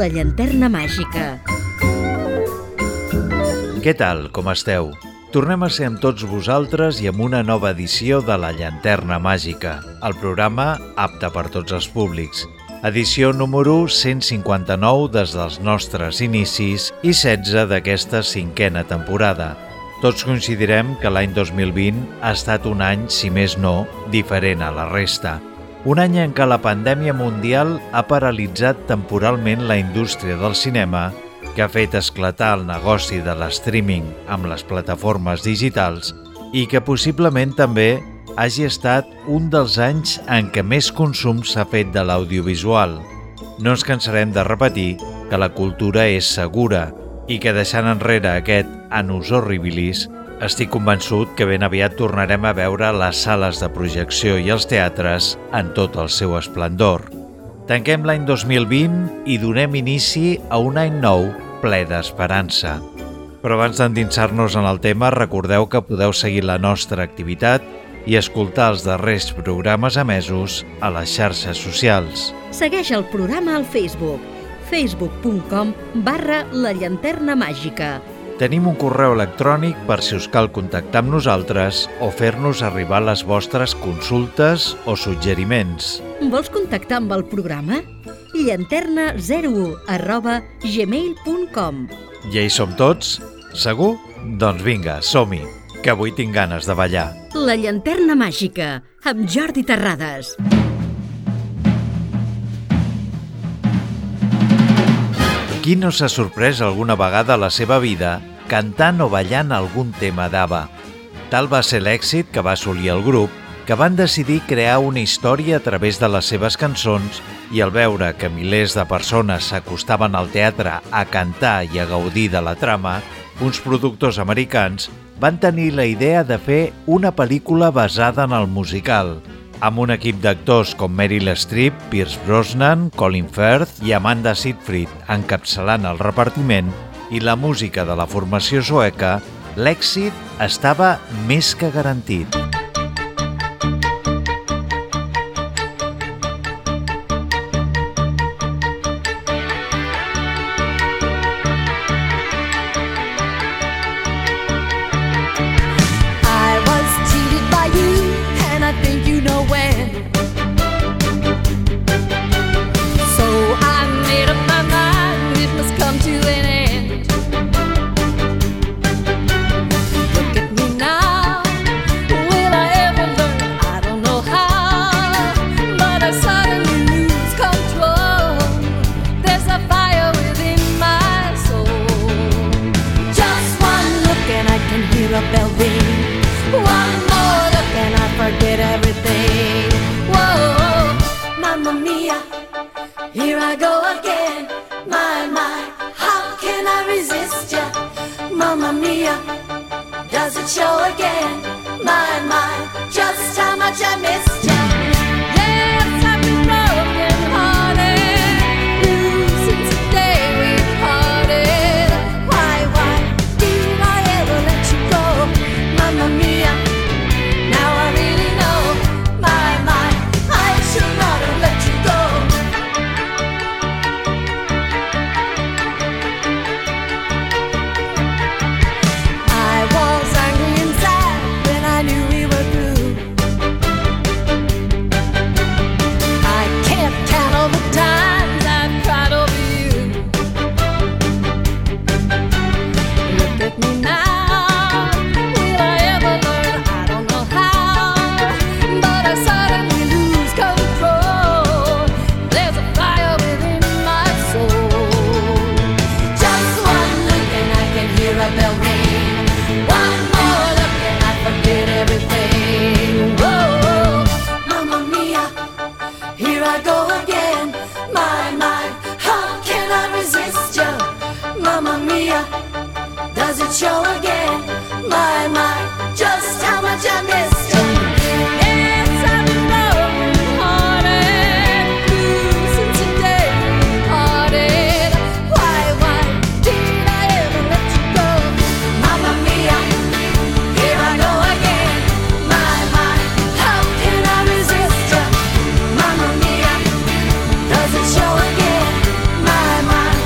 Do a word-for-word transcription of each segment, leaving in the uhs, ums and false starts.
La llanterna màgica. Què tal, com esteu? Tornem a ser amb tots vosaltres i amb una nova edició de La llanterna màgica, el programa apte per tots els públics. Edició número cent cinquanta-nou des dels nostres inicis i setze d'aquesta cinquena temporada. Tots coincidirem que l'any dos mil vint ha estat un any, si més no, diferent a la resta. Un any en què la pandèmia mundial ha paralitzat temporalment la indústria del cinema, que ha fet esclatar el negoci de l'streaming amb les plataformes digitals i que possiblement també hagi estat un dels anys en què més consum s'ha fet de l'audiovisual. No ens cansarem de repetir que la cultura és segura i que deixant enrere aquest annus horribilis, estic convençut que ben aviat tornarem a veure les sales de projecció i els teatres en tot el seu esplendor. Tanquem l'any dos mil vint i donem inici a un any nou ple d'esperança. Però abans d'endinsar-nos en el tema, recordeu que podeu seguir la nostra activitat i escoltar els darrers programes emesos a les xarxes socials. Segueix el programa al Facebook, facebook punt com barra la llanterna màgica. Tenim un correu electrònic per si us cal contactar amb nosaltres o fer-nos arribar les vostres consultes o suggeriments. Vols contactar amb el programa? llanterna zero u arroba gmail punt com. Ja hi som tots? Segur? Doncs vinga, som-hi, que avui tinc ganes de ballar. La llanterna màgica, amb Jordi Terrades. Qui no s'ha sorprès alguna vegada a la seva vida cantant o ballant algun tema d'ABBA? Tal va ser l'èxit que va assolir el grup, que van decidir crear una història a través de les seves cançons i al veure que milers de persones s'acostaven al teatre a cantar i a gaudir de la trama, uns productors americans van tenir la idea de fer una pel·lícula basada en el musical, amb un equip d'actors com Meryl Streep, Pierce Brosnan, Colin Firth i Amanda Seyfried encapçalant el repartiment i la música de la formació sueca, l'èxit estava més que garantit. Show again, my mind.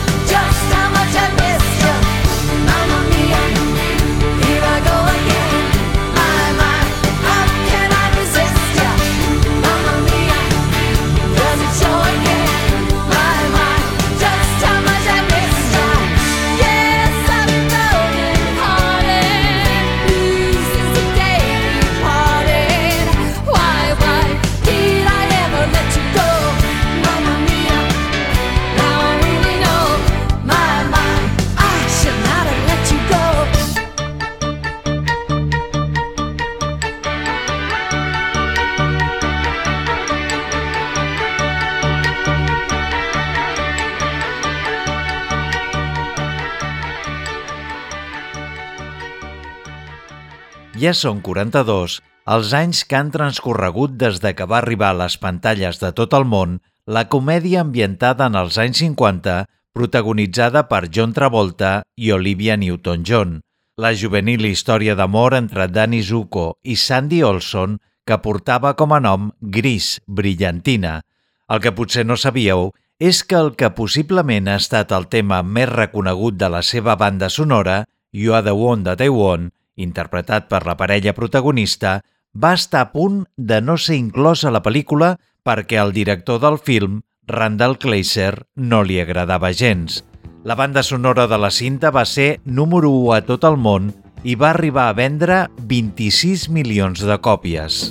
Ja són quaranta-dos els anys que han transcorregut des de que va arribar a les pantalles de tot el món la comèdia ambientada en els anys cinquanta, protagonitzada per John Travolta i Olivia Newton-John, la juvenil història d'amor entre Danny Zuko i Sandy Olson, que portava com a nom Gris Brillantina. El que potser no sabíeu és que el que possiblement ha estat el tema més reconegut de la seva banda sonora, You Are the One That I Want, interpretat per la parella protagonista, va estar a punt de no ser inclòs a la pel·lícula perquè al director del film, Randall Kleiser, no li agradava gens. La banda sonora de la cinta va ser número u a tot el món i va arribar a vendre vint-i-sis milions de còpies.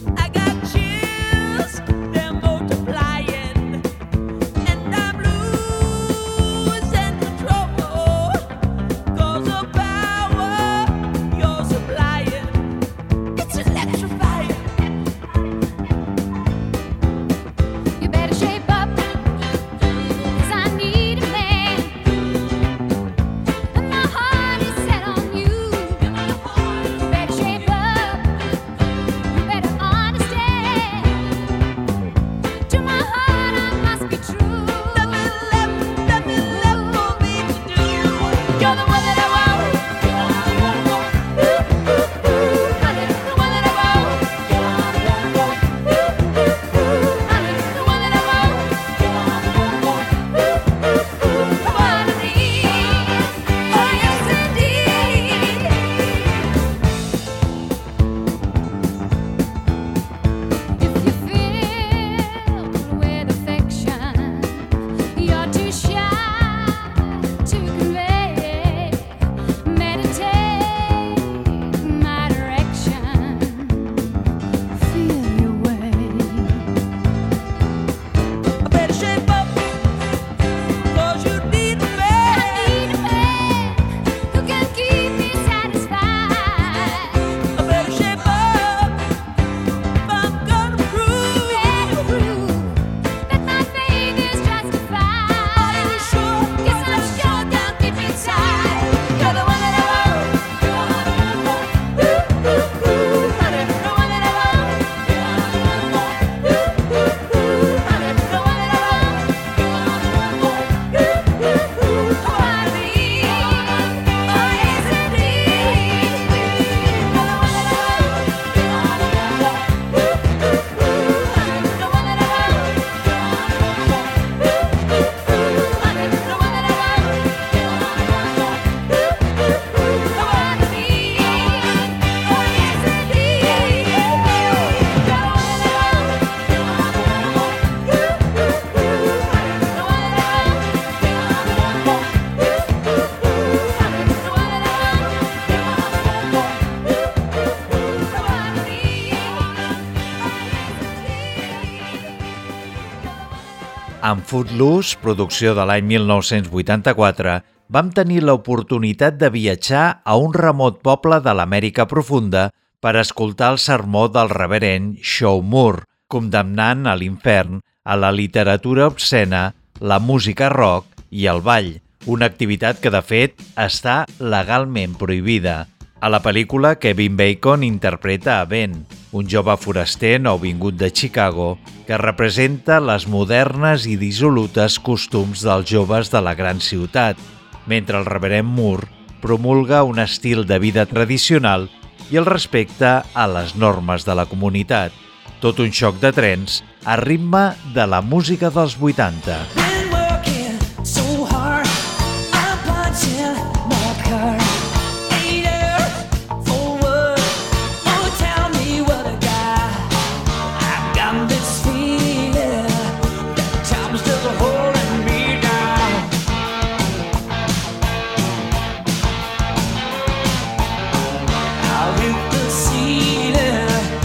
Amb Footloose, producció de l'any mil nou-cents vuitanta-quatre, vam tenir l'oportunitat de viatjar a un remot poble de l'Amèrica profunda per escoltar el sermó del reverend Shaw Moore, condemnant a l'infern a la literatura obscena, la música rock i el ball, una activitat que, de fet, està legalment prohibida. A la pel·lícula, Kevin Bacon interpreta a Ben, un jove foraster nouvingut de Chicago que representa les modernes i dissolutes costums dels joves de la gran ciutat, mentre el reverend Moore promulga un estil de vida tradicional i el respecte a les normes de la comunitat. Tot un xoc de trens a ritme de la música dels vuitanta.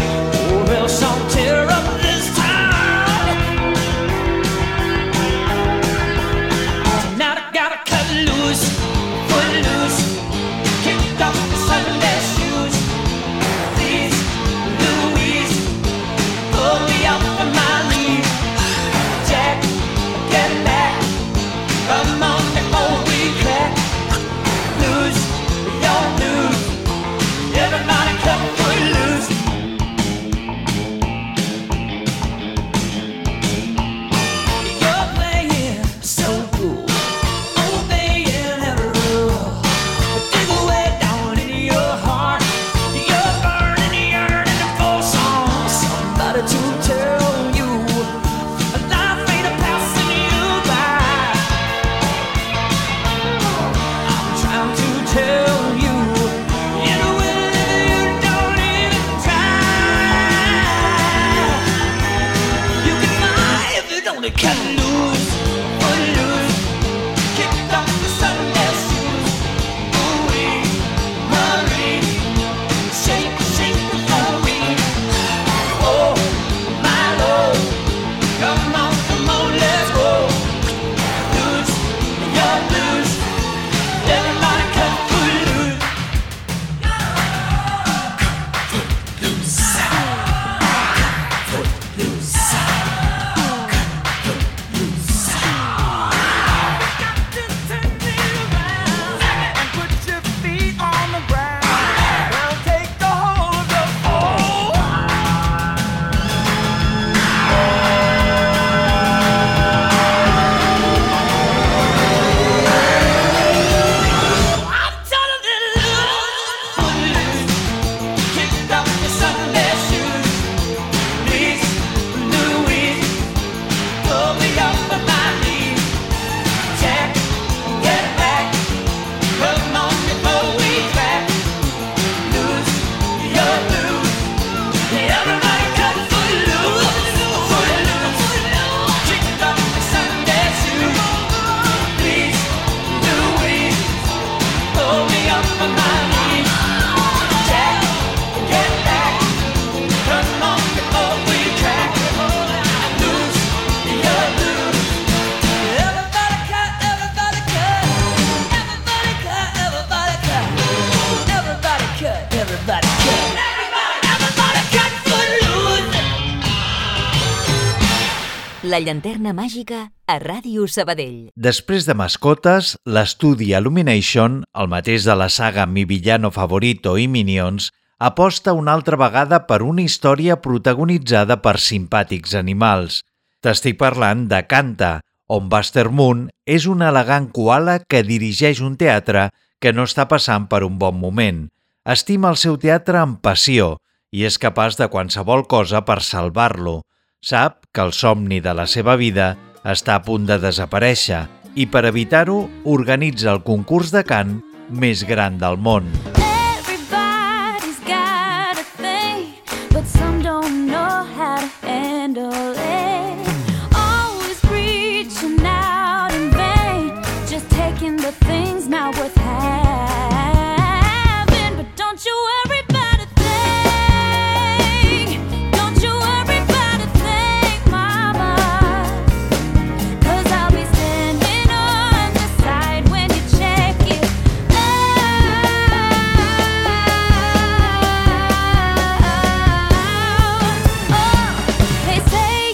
Well, some tear up this town. La llanterna màgica a Ràdio Sabadell. Després de Mascotes, l'estudi Illumination, el mateix de la saga Mi villano favorito i Minions, aposta una altra vegada per una història protagonitzada per simpàtics animals. T'estic parlant de Canta, on Buster Moon és un elegant koala que dirigeix un teatre que no està passant per un bon moment. Estima el seu teatre amb passió i és capaç de qualsevol cosa per salvar-lo. Sap que el somni de la seva vida està a punt de desaparèixer i per evitar-ho organitza el concurs de cant més gran del món. Everybody's got a thing, but some don't know how to handle it. Always reaching out in vain, just taking the things not worth having. But don't you worry about a thing, don't you worry about a thing, mama, 'cause I'll be standing on the side when you check it out. Oh, they say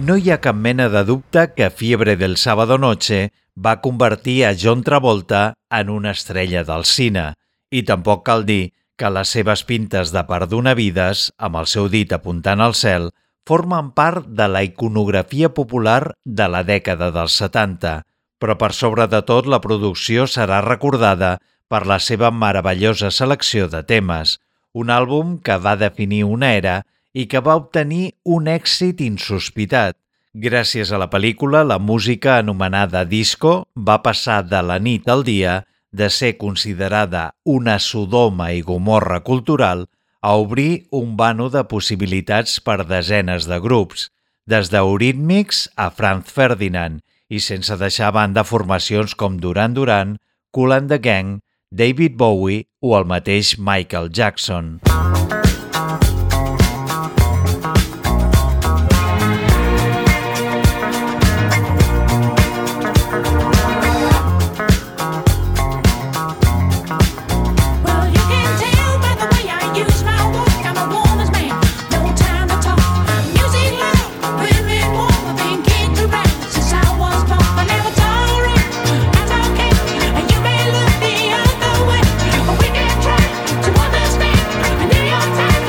no hi ha cap mena de dubte que Fiebre del Sábado Noche va convertir a John Travolta en una estrella del cine, i tampoc cal dir que les seves pintes de perdonavides, amb el seu dit apuntant al cel, formen part de la iconografia popular de la dècada dels setanta, però per sobre de tot la producció serà recordada per la seva meravellosa selecció de temes, un àlbum que va definir una era i que va obtenir un èxit insospitat. Gràcies a la pel·lícula, la música anomenada disco va passar de la nit al dia, de ser considerada una Sodoma i Gomorra cultural, a obrir un vano de possibilitats per desenes de grups, des d'Eurythmics a Franz Ferdinand, i sense deixar a banda formacions com Duran Duran, Kool and the Gang, David Bowie o el mateix Michael Jackson. Your time.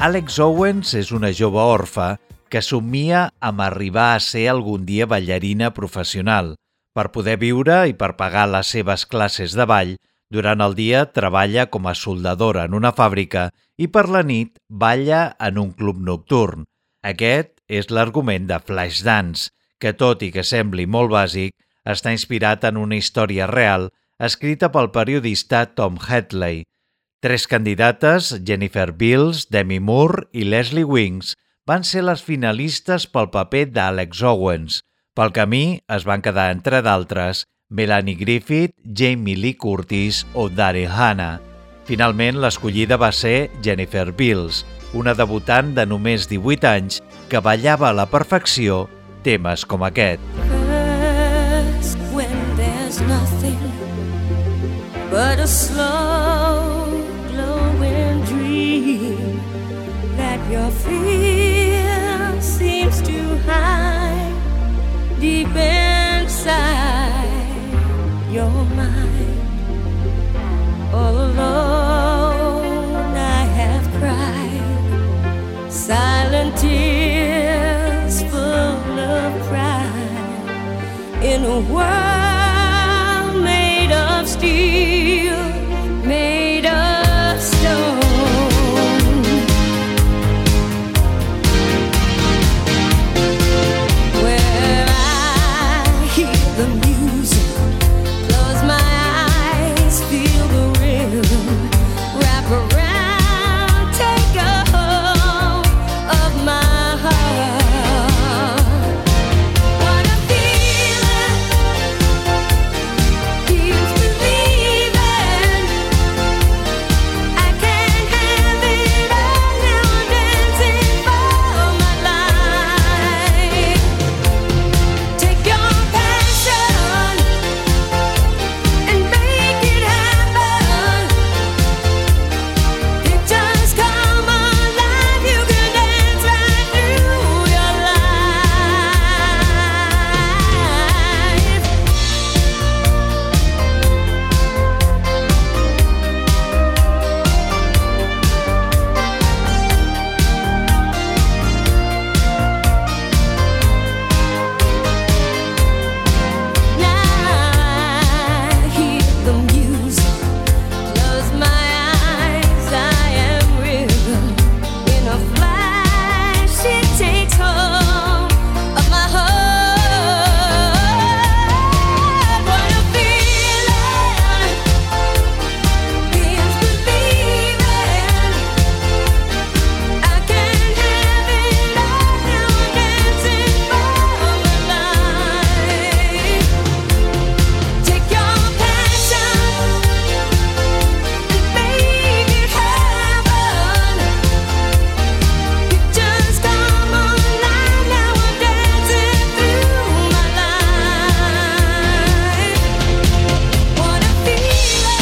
Alex Owens és una jove orfa que somnia amb arribar a ser algun dia ballarina professional. Per poder viure i per pagar les seves classes de ball, durant el dia treballa com a soldadora en una fàbrica i per la nit balla en un club nocturn. Aquest és l'argument de Flashdance, que tot i que sembli molt bàsic, està inspirat en una història real escrita pel periodista Tom Hadley. Tres candidates, Jennifer Beals, Demi Moore i Leslie Wings, van ser les finalistes pel paper d'Alex Owens. Pel camí es van quedar, entre d'altres, Melanie Griffith, Jamie Lee Curtis o Daryl Hannah. Finalment, l'escollida va ser Jennifer Beals, una debutant de només divuit anys que ballava a la perfecció temes com aquest. First, when there's nothing but a slow glowing dream that your fear seems to hide deep inside your mind. All alone I have cried silent tears full of pride in a world made of steel, made of stone. Where I hear the music, close my eyes, feel the rhythm, wrap around, take a hold of my heart. What a feeling, feels believing. I can't have it all now, I'm dancing for my life. Take your passion and make it happen. Pictures come alive, you can dance right through your life. Now I hear the music, close my eyes, I am rhythm. In a flash it takes hold of my heart. What a feeling, feels believing. I can't have it all now, I'm dancing for my life. Take your passion and make it happen. Pictures come alive, now I'm dancing through my life. What a feeling.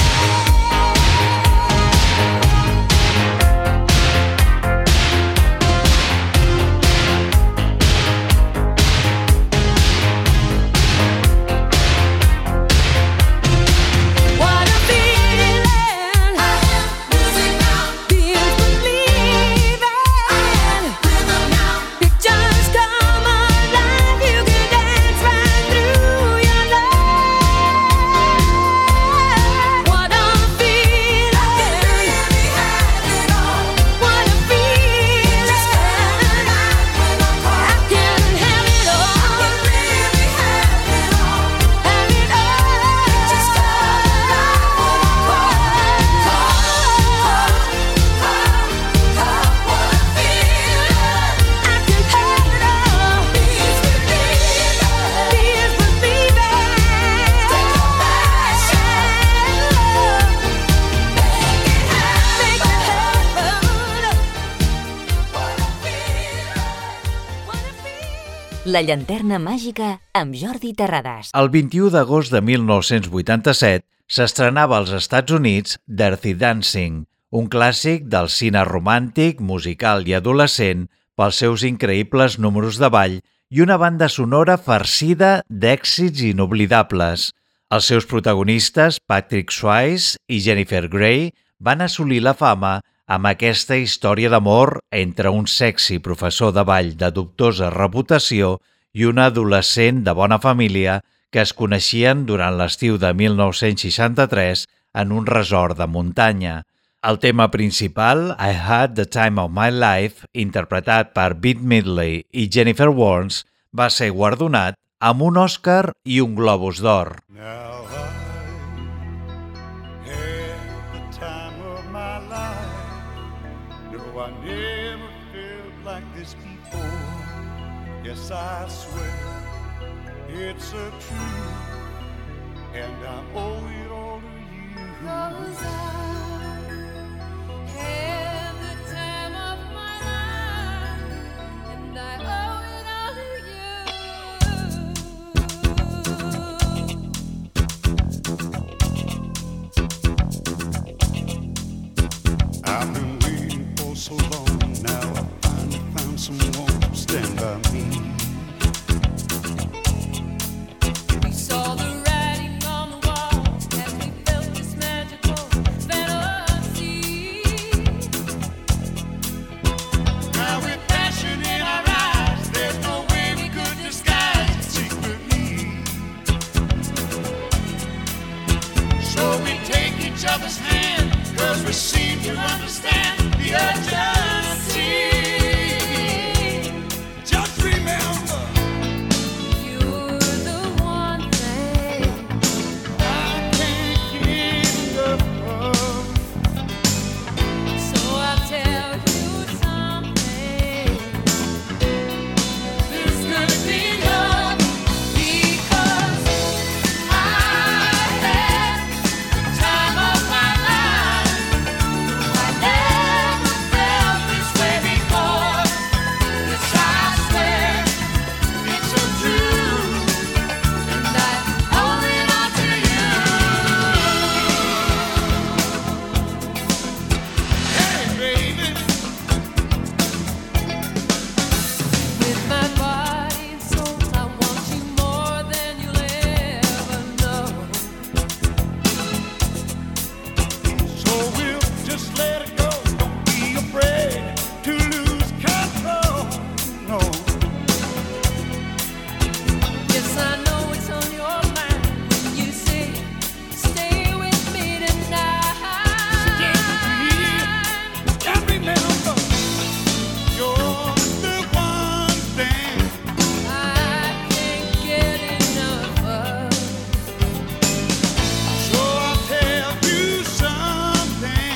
What a feeling. Music now, feels believing. Rhythm now, pictures come alive, you can dance right through your life. What a feeling, I can really have it all. What a feeling, I can have it all. I can really have it all. Have it all. Just come alive, what a feeling. I can have it all. Please believe it. Please believe it. Take your passion, make it happen. What a feeling. What a feeling. La llanterna màgica amb Jordi Terrades. El vint-i-u d'agost de mil nou-cents vuitanta-set s'estrenava als Estats Units Dirty Dancing, un clàssic del cine romàntic, musical i adolescent pels seus increïbles números de ball i una banda sonora farcida d'èxits inoblidables. Els seus protagonistes, Patrick Swayze i Jennifer Grey, van assolir la fama amb aquesta història d'amor entre un sexy professor de ball de dubtosa reputació i una adolescent de bona família que es coneixien durant l'estiu de mil nou-cents seixanta-tres en un resort de muntanya. El tema principal, I Had the Time of My Life, interpretat per Bette Midler i Jennifer Warnes, va ser guardonat amb un Òscar i un Globus d'Or. Now I had the time of my life. No, I never felt like this before. Yes, I swear it's a truth, and I owe it all to you. 'Cause I had the time of my life, and I owe it all to you. I've been waiting for so long. Now I finally found someone to stand by me. We saw the writing on the wall as we felt this magical fantasy. Now with passion in our eyes, there's no way we could disguise it secretly. So we take each other's hand, 'cause we seem to understand the urgency. Just remember, You're the one thing I can't get enough of. So I'll tell you something. This could be love because I had the time of my life. I never felt this way before. Yes, I swear it's so true, and I owe it all to you. Hey, baby, With my body and soul, I want you more than you'll ever know. so we'll just let it go. Don't be afraid to lose control. No. Yes, I know it's on your mind when you say, stay with me tonight. Just remember, you're the one thing I can't get enough of. So I'll tell you something.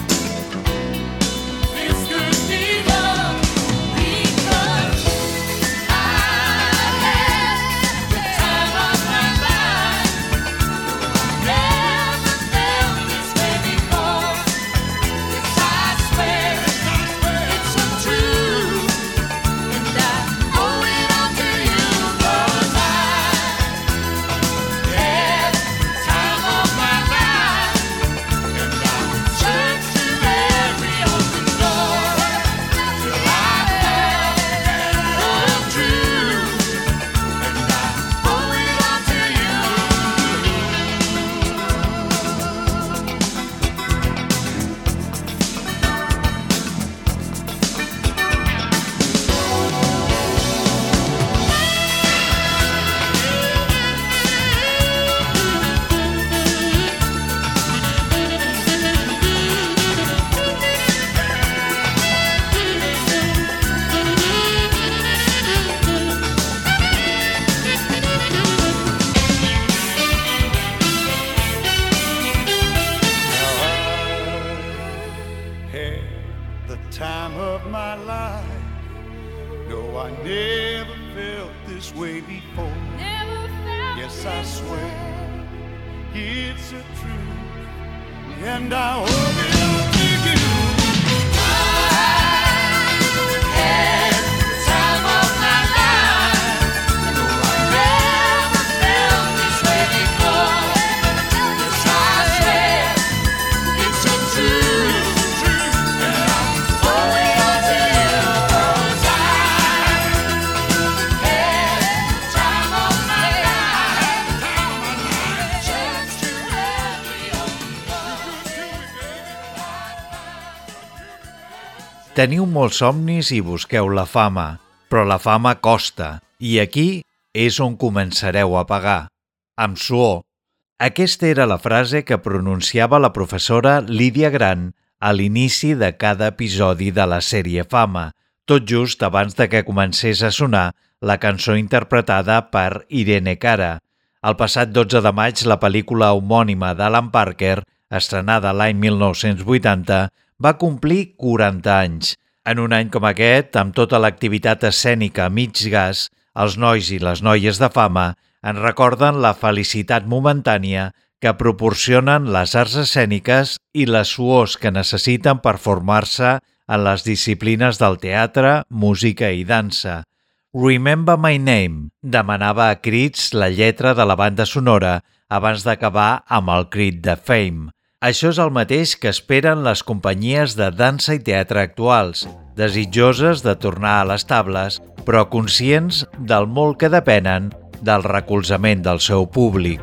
This could be love because I had the time of my life. Never felt this way before. Yes, I swear it's so true, and I owe it all to you. 'Cause I had the time of my life, and I would search to every open door till I found the truth, and I owe it all to you. Had the time of my life. No, I never felt this way before. Never felt Yes, I this swear way. it's a truth, and I owe it all to you. Had the time of my life. No, I never felt this way before. Yes, I swear it's so true, and I owe it all to you. 'Cause I had the time of my life. Search to every open door. Teniu molts somnis i busqueu la fama, però la fama costa, i aquí és on començareu a pagar, amb suor. Aquesta era la frase que pronunciava la professora Lídia Gran a l'inici de cada episodi de la sèrie Fama, tot just abans de que comencés a sonar la cançó interpretada per Irene Cara. El passat dotze de maig, la pel·lícula homònima d'Alan Parker, estrenada l'any mil nou-cents vuitanta, va complir quaranta anys. En un any com aquest, amb tota l'activitat escènica a mig gas, els nois i les noies de fama en recorden la felicitat momentània que proporcionen les arts escèniques i les suors que necessiten per formar-se en les disciplines del teatre, música i dansa. Remember My Name demanava a crits la lletra de la banda sonora abans d'acabar amb el crit de Fame. Això és el mateix que esperen les companyies de dansa i teatre actuals, desitjoses de tornar a les tables, però conscients del molt que depenen del recolzament del seu públic.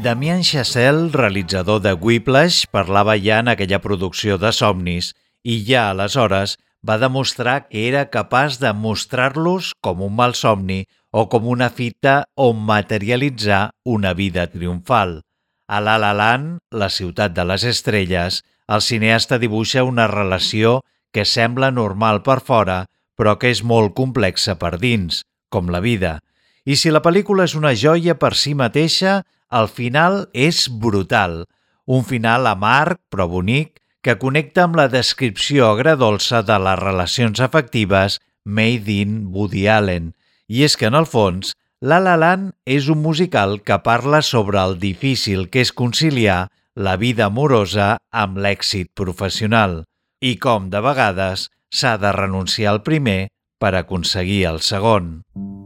Damien Chazelle, realitzador de Whiplash, parlava ja en aquella producció de somnis i ja aleshores va demostrar que era capaç de mostrar-los com un malsomni o com una fita on materialitzar una vida triomfal. A La La Land, la ciutat de les estrelles, el cineasta dibuixa una relació que sembla normal per fora, però que és molt complexa per dins, com la vida. I si la pel·lícula és una joia per si mateixa, el final és brutal. Un final amarg, però bonic, que connecta amb la descripció agredolça de les relacions afectives made in Woody Allen. I és que, en el fons, La La Land és un musical que parla sobre el difícil que és conciliar la vida amorosa amb l'èxit professional i com, de vegades, s'ha de renunciar al primer per aconseguir el segon.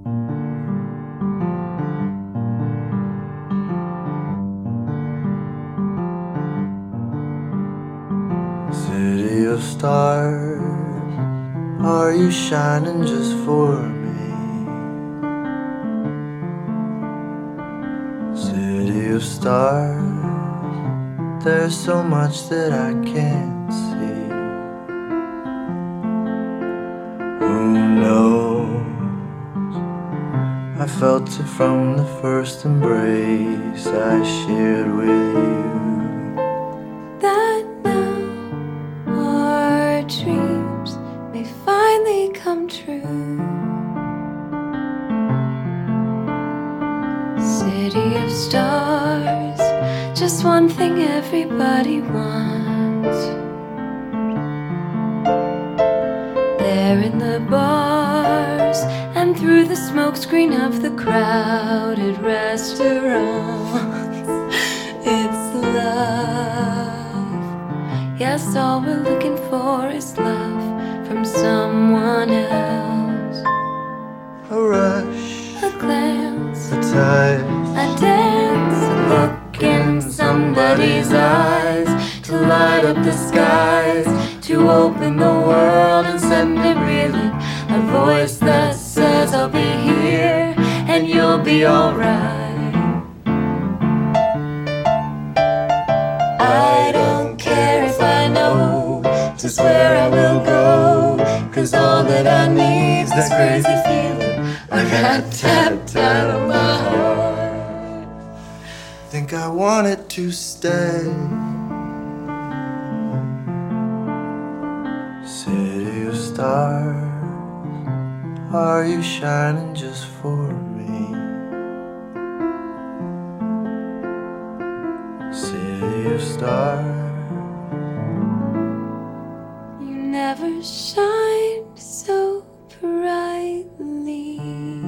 City of stars, are you shining just for me? City of stars, there's so much that I can't see. Who knows? I felt it from the first embrace I shared with you. That now our dreams may finally come true. City of stars, just one thing everybody wants. There in the bars and through the smokescreen of the crowded restaurants, it's love. Yes, all we're looking for is love from someone else. A rush, A glance, a touch, a dance, a look in somebody's eyes, to light up the skies, to open the world and send it reeling. A voice that says I'll be here and you'll be alright. I don't care if I know just where I will go, 'cause all that I need's this crazy feeling I got tapped out of my heart. think I want it to stay. City of stars, are you shining just for me? City of stars, You never shined so brightly.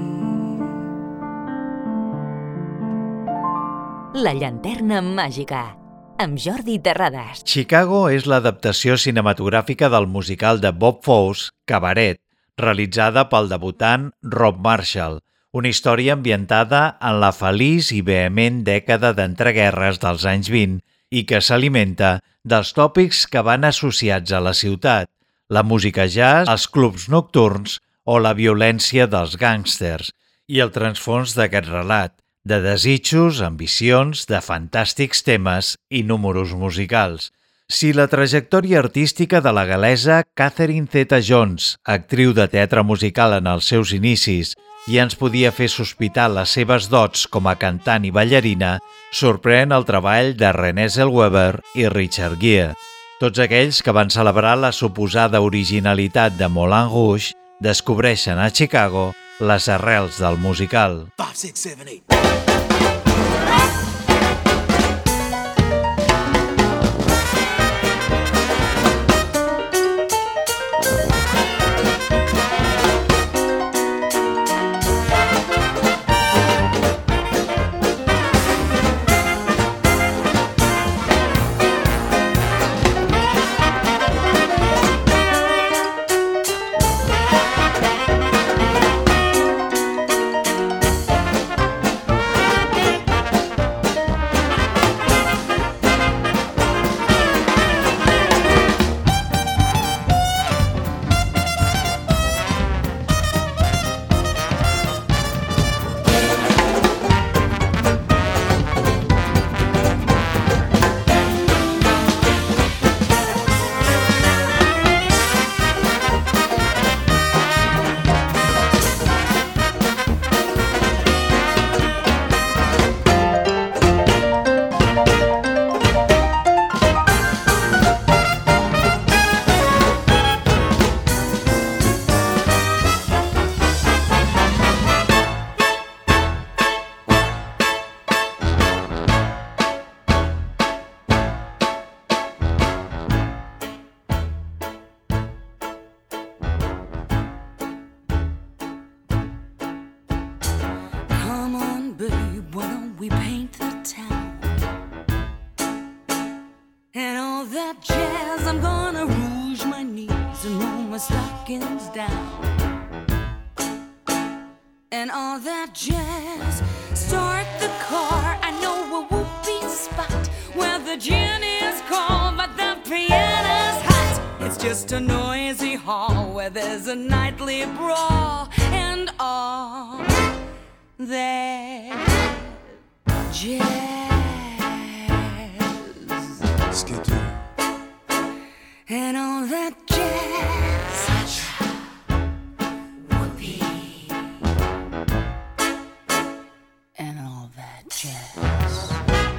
La llanterna màgica, amb Jordi Terrades. Chicago és l'adaptació cinematogràfica del musical de Bob Fosse, Cabaret, realitzada pel debutant Rob Marshall, una història ambientada en la feliç i vehement dècada d'entreguerres dels anys vint i que s'alimenta dels tòpics que van associats a la ciutat, la música jazz, els clubs nocturns o la violència dels gàngsters, i el transfons d'aquest relat, de desitjos, ambicions, de fantàstics temes i números musicals. Si la trajectòria artística de la gal·lesa Catherine Zeta-Jones, actriu de teatre musical en els seus inicis, ja ens podia fer sospitar les seves dots com a cantant i ballarina, sorprèn el treball de Renée Zellweger i Richard Gere. Tots aquells que van celebrar la suposada originalitat de Moulin Rouge descobreixen a Chicago les arrels del musical. Five, six, seven, eight. my stockings down, and all that jazz. Start the car, I know a whoopee spot where the gin is cold but the piano's hot. It's just a noisy hall where there's a nightly brawl, and all that jazz. Skidoo. And all that jazz. Whoopee. And all that jazz.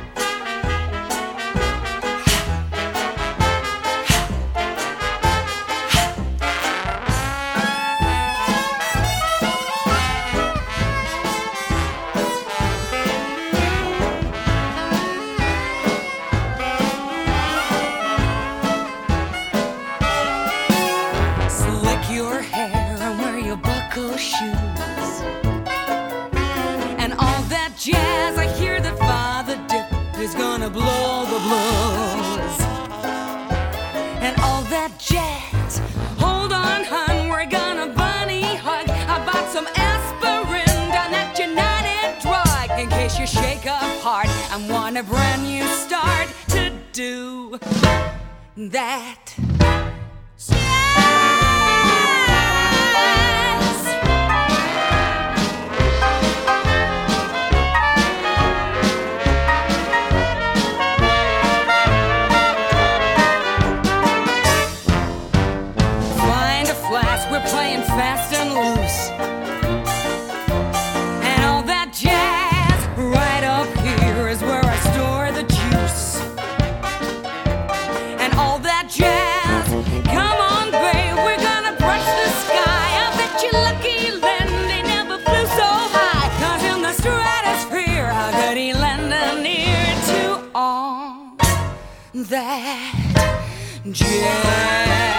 Shoes and all that jazz. I hear that Father Dip is gonna blow the blues, and all that jazz. Hold on, hun, we're gonna bunny hug. I bought some aspirin down at United Drug in case you shake up hard and want a brand new start to do that. Fast and loose, and all that jazz. Right up here is where I store the juice, and all that jazz. Come on, babe, we're gonna brush the sky. I bet you lucky Len, they never flew so high, 'cause in the stratosphere, how could he lend an ear to all that jazz?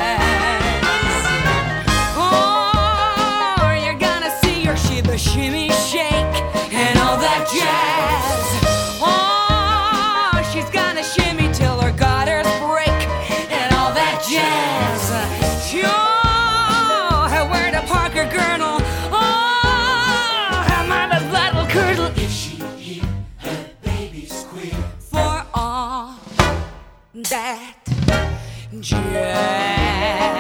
Shimmy, shake, and all that jazz. Oh, she's gonna shimmy till her gutters break, and all that jazz. Sure, where the Parker girdle. Oh, how my blood will curdle if she hear her baby squeal. For all that jazz.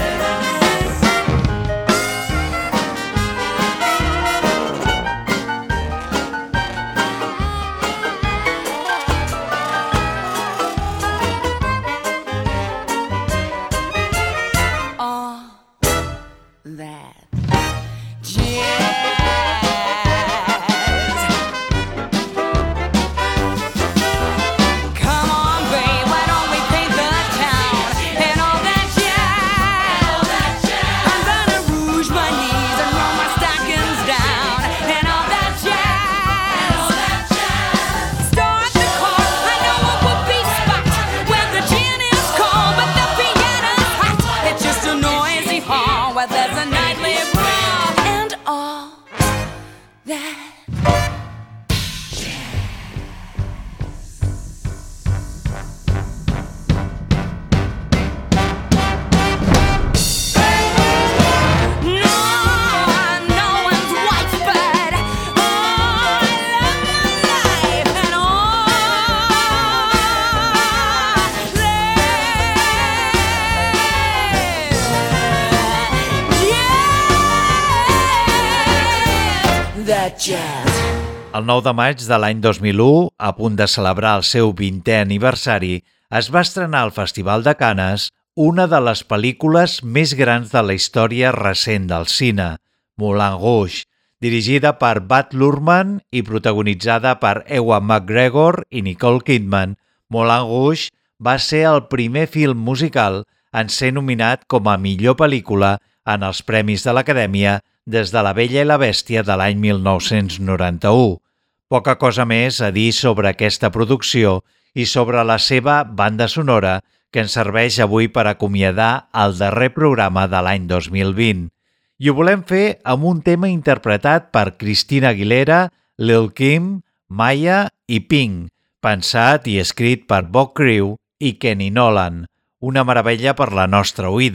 El nou de maig de l'any dos mil u, a punt de celebrar el seu vintè aniversari, es va estrenar al Festival de Canes una de les pel·lícules més grans de la història recent del cine, Moulin Rouge, dirigida per Baz Luhrmann i protagonitzada per Ewan McGregor i Nicole Kidman. Moulin Rouge va ser el primer film musical en ser nominat com a millor pel·lícula en els Premis de l'Acadèmia des de La Bella i la Bèstia de l'any mil nou-cents noranta-u. Poca cosa més a dir sobre aquesta producció i sobre la seva banda sonora que ens serveix avui per acomiadar el darrer programa de l'any dos mil vint. I ho volem fer amb un tema interpretat per Christina Aguilera, Lil Kim, Maya i Pink, pensat i escrit per Bob Crew i Kenny Nolan. Una meravella per la nostra oïda,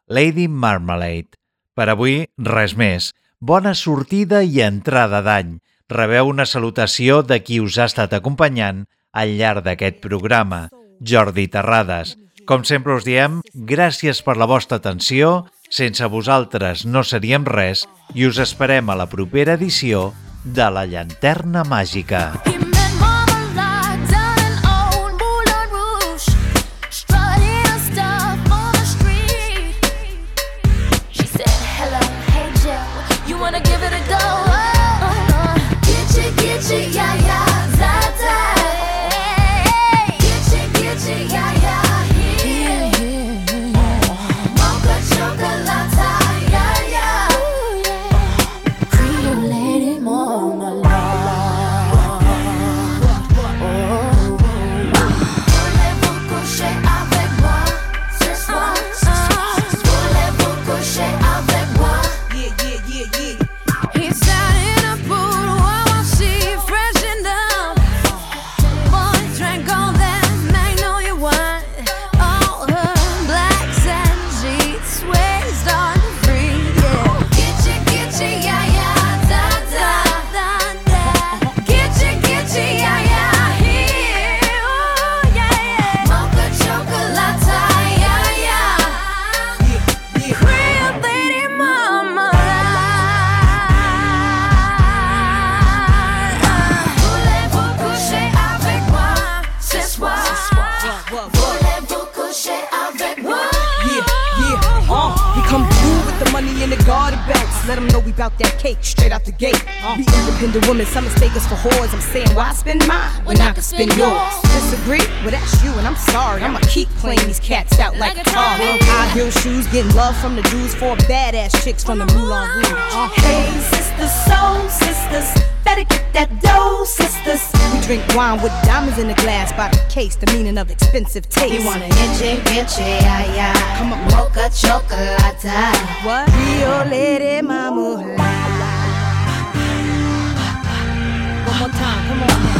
Lady Marmalade. Per avui, res més. Bona sortida i entrada d'any. Rebeu una salutació de qui us ha estat acompanyant al llarg d'aquest programa, Jordi Terrades. Com sempre us diem, gràcies per la vostra atenció, sense vosaltres no seríem res i us esperem a la propera edició de La Llanterna Màgica. Let them know we bout that cake straight out the gate. We independent women, some mistake us for whores. I'm saying, why spend mine when I can spend yours? Disagree? Well, that's you, and I'm sorry. I'ma keep playing these cats out like guitar. High heel shoes, getting love from the dudes, four badass chicks from the Moulin Rouge. Hey, sisters, soul sisters, better get that dough, sisters. We drink wine with diamonds in the glass by the case, the meaning of expensive taste. You want an inche, inche, ay, ay. Come on, mocha chocolate. What? Rio Lady Mama. One more time, come on now.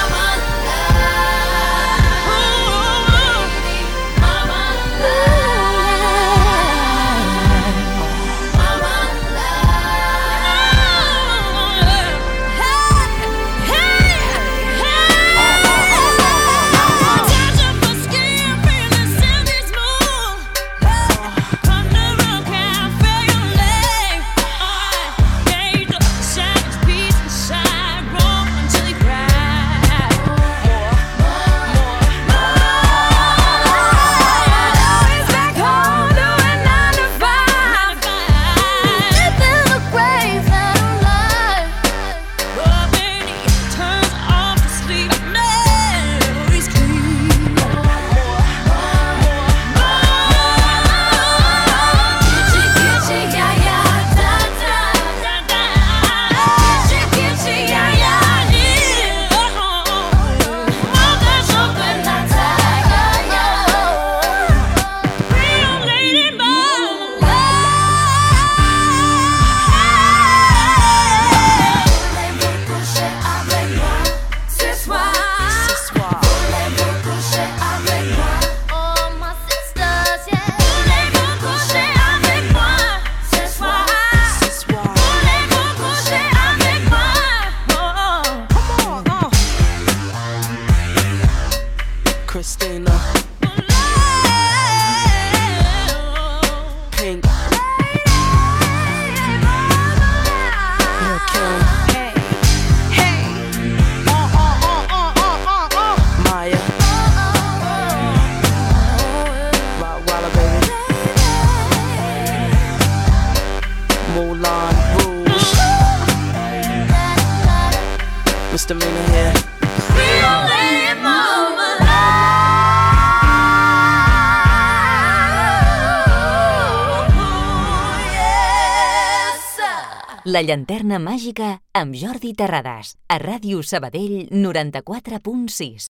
Christina, Pink, Lil' Kim, Hey, hey, uh, uh, uh, uh, uh, uh, uh. Maya, Rock Walla, baby, Moulin Rouge, Misdemeanor here. La Llanterna Màgica amb Jordi Terrades, a Ràdio Sabadell noranta-quatre punt sis.